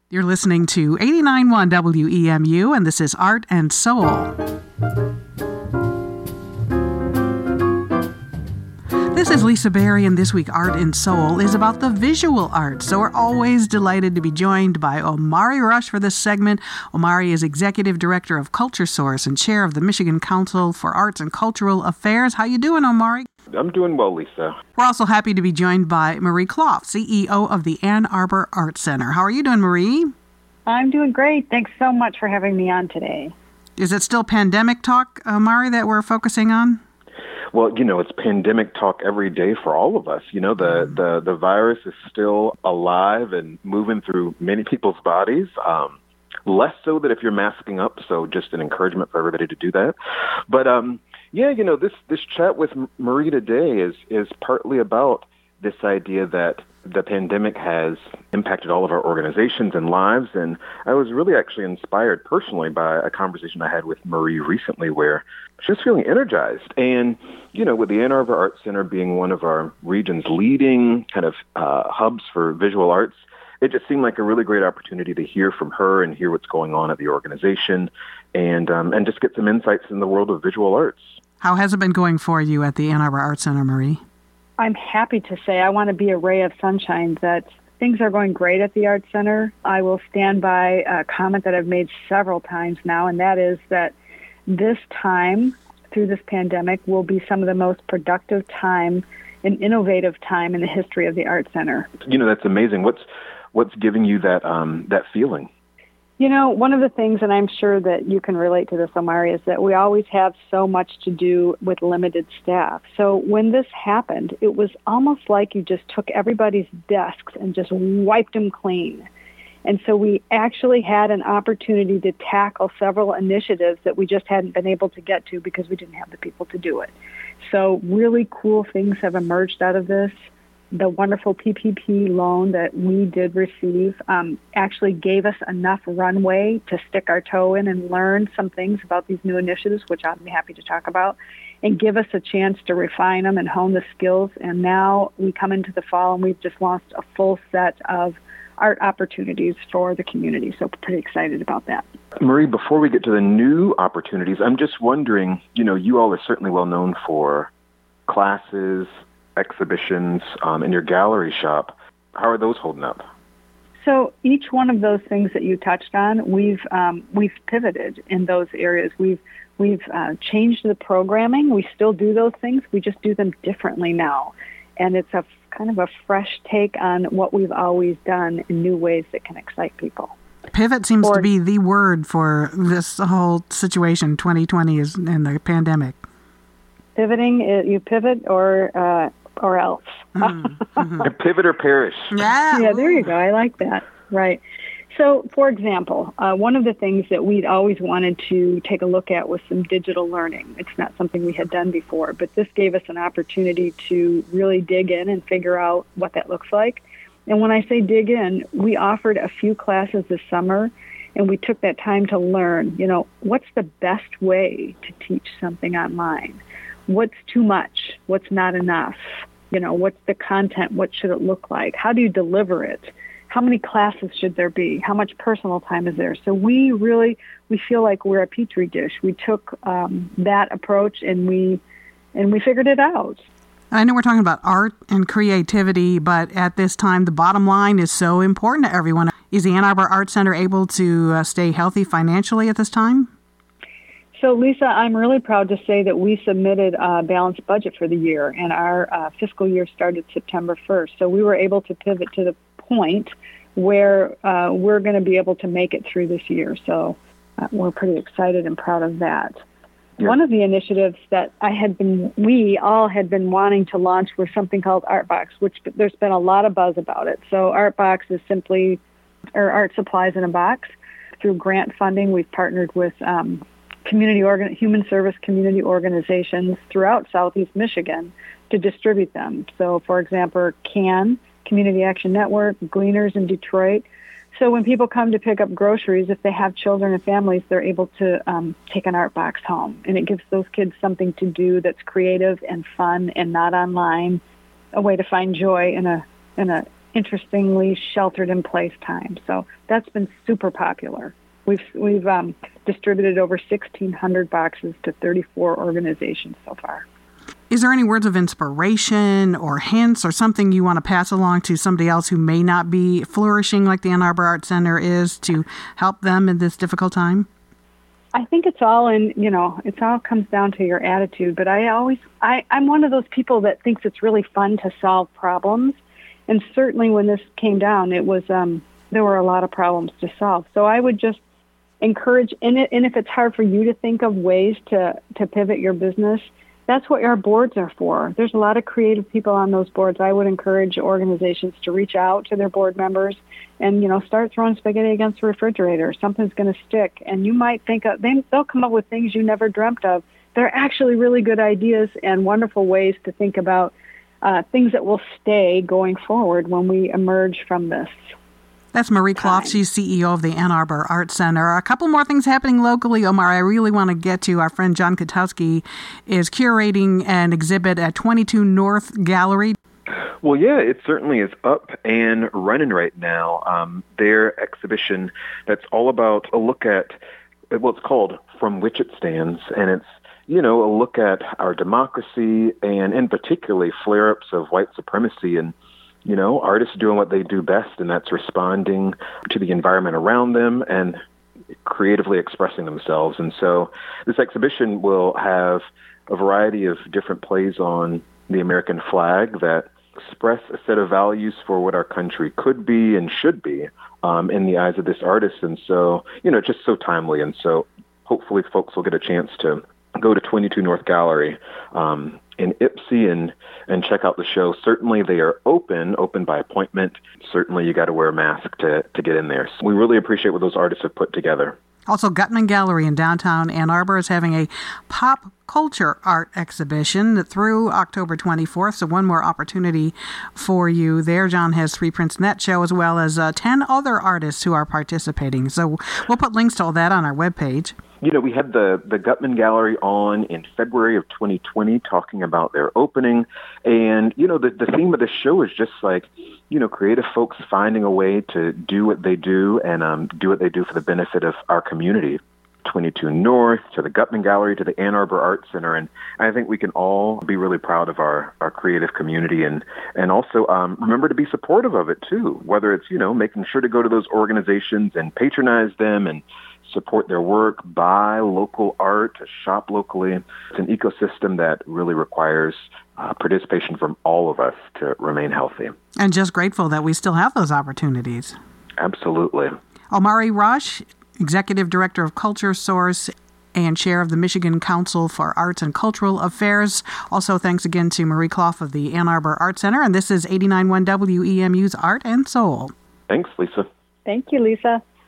You're listening to 89.1 WEMU, and this is Art and Soul. This is Lisa Berry, and this week Art and Soul is about the visual arts. So we're always delighted to be joined by Omari Rush for this segment. Omari is Executive Director of Culture Source and Chair of the Michigan Council for Arts and Cultural Affairs. How you doing, Omari? I'm doing well, Lisa. We're also happy to be joined by Marie Clough, CEO of the Ann Arbor Art Center. How are you doing, Marie? I'm doing great. Thanks so much for having me on today. Is it still pandemic talk, Omari, that we're focusing on? Well, it's pandemic talk every day for all of us. The virus is still alive and moving through many people's bodies. Less so that if you're masking up, so just an encouragement for everybody to do that. But this chat with Marie today is partly about this idea that the pandemic has impacted all of our organizations and lives. And I was really actually inspired personally by a conversation I had with Marie recently where she was feeling energized. And, with the Ann Arbor Art Center being one of our region's leading kind of hubs for visual arts, it just seemed like a really great opportunity to hear from her and hear what's going on at the organization and just get some insights in the world of visual arts. How has it been going for you at the Ann Arbor Art Center, Marie? I'm happy to say I want to be a ray of sunshine that things are going great at the Art Center. I will stand by a comment that I've made several times now, and that is that this time through this pandemic will be some of the most productive time and innovative time in the history of the Art Center. That's amazing. What's giving you that feeling? One of the things, and I'm sure that you can relate to this, Omari, is that we always have so much to do with limited staff. So when this happened, it was almost like you just took everybody's desks and just wiped them clean. And so we actually had an opportunity to tackle several initiatives that we just hadn't been able to get to because we didn't have the people to do it. So really cool things have emerged out of this. The wonderful PPP loan that we did receive actually gave us enough runway to stick our toe in and learn some things about these new initiatives, which I'd be happy to talk about, and give us a chance to refine them and hone the skills. And now we come into the fall and we've just launched a full set of art opportunities for the community. So pretty excited about that. Marie, before we get to the new opportunities, I'm just wondering, you all are certainly well known for classes, exhibitions, in your gallery shop. How are those holding up? So each one of those things that you touched on, we've pivoted in those areas. We've changed the programming. We still do those things. We just do them differently now. And it's a kind of a fresh take on what we've always done in new ways that can excite people. Pivot seems to be the word for this whole situation. 2020 is in the pandemic. Pivoting, you pivot or else. Pivot or perish. Yeah. Yeah, there you go. I like that. Right. So, for example, one of the things that we'd always wanted to take a look at was some digital learning. It's not something we had done before, but this gave us an opportunity to really dig in and figure out what that looks like. And when I say dig in, we offered a few classes this summer, and we took that time to learn, what's the best way to teach something online? What's too much? What's not enough? What's the content? What should it look like? How do you deliver it? How many classes should there be? How much personal time is there? So we feel like we're a petri dish. We took that approach and we figured it out. I know we're talking about art and creativity, but at this time, the bottom line is so important to everyone. Is the Ann Arbor Art Center able to stay healthy financially at this time? So, Lisa, I'm really proud to say that we submitted a balanced budget for the year, and our fiscal year started September 1st. So we were able to pivot to the point where we're going to be able to make it through this year. So we're pretty excited and proud of that. Yeah. One of the initiatives that we all had been wanting to launch was something called ArtBox, which there's been a lot of buzz about it. So ArtBox is simply art supplies in a box. Through grant funding, we've partnered with human service community organizations throughout Southeast Michigan to distribute them. So, for example, CAN, Community Action Network, Gleaners in Detroit. So when people come to pick up groceries, if they have children and families, they're able to take an art box home. And it gives those kids something to do that's creative and fun and not online, a way to find joy in a interestingly, sheltered-in-place time. So that's been super popular. We've distributed over 1,600 boxes to 34 organizations so far. Is there any words of inspiration or hints or something you want to pass along to somebody else who may not be flourishing like the Ann Arbor Art Center is to help them in this difficult time? I think it's all it all comes down to your attitude. But I'm one of those people that thinks it's really fun to solve problems. And certainly when this came down, it was, there were a lot of problems to solve. So I would just encourage, and if it's hard for you to think of ways to pivot your business, that's what our boards are for. There's a lot of creative people on those boards. I would encourage organizations to reach out to their board members and, start throwing spaghetti against the refrigerator. Something's going to stick. And you might think they'll come up with things you never dreamt of. They're actually really good ideas and wonderful ways to think about things that will stay going forward when we emerge from this. That's Marie Clough. She's CEO of the Ann Arbor Art Center. A couple more things happening locally, Omar, I really want to get to. Our friend John Kotowski is curating an exhibit at 22 North Gallery. Well, yeah, it certainly is up and running right now. Their exhibition that's all about a look at, it's called From Which It Stands, and it's, a look at our democracy and in particularly flare-ups of white supremacy and artists doing what they do best, and that's responding to the environment around them and creatively expressing themselves. And so this exhibition will have a variety of different plays on the American flag that express a set of values for what our country could be and should be in the eyes of this artist. And so, it's just so timely. And so hopefully folks will get a chance to go to 22 North Gallery in Ypsi and check out the show. Certainly they are open by appointment. Certainly you got to wear a mask to get in there. So we really appreciate what those artists have put together. Also, Gutman Gallery in downtown Ann Arbor is having a pop culture art exhibition through October 24th. So one more opportunity for you there. John has 3 prints in that show, as well as 10 other artists who are participating. So we'll put links to all that on our webpage. We had the Gutman Gallery on in February of 2020 talking about their opening. And, the theme of the show is just like, creative folks finding a way to do what they do and do what they do for the benefit of our community. 22 North, to the Gutman Gallery, to the Ann Arbor Art Center. And I think we can all be really proud of our creative community and also remember to be supportive of it too, whether it's, making sure to go to those organizations and patronize them and support their work, buy local art, shop locally. It's an ecosystem that really requires participation from all of us to remain healthy. And just grateful that we still have those opportunities. Absolutely. Omari Rush, Executive Director of Culture Source and Chair of the Michigan Council for Arts and Cultural Affairs. Also, thanks again to Marie Clough of the Ann Arbor Art Center. And this is 89.1 WEMU's Art and Soul. Thanks, Lisa. Thank you, Lisa.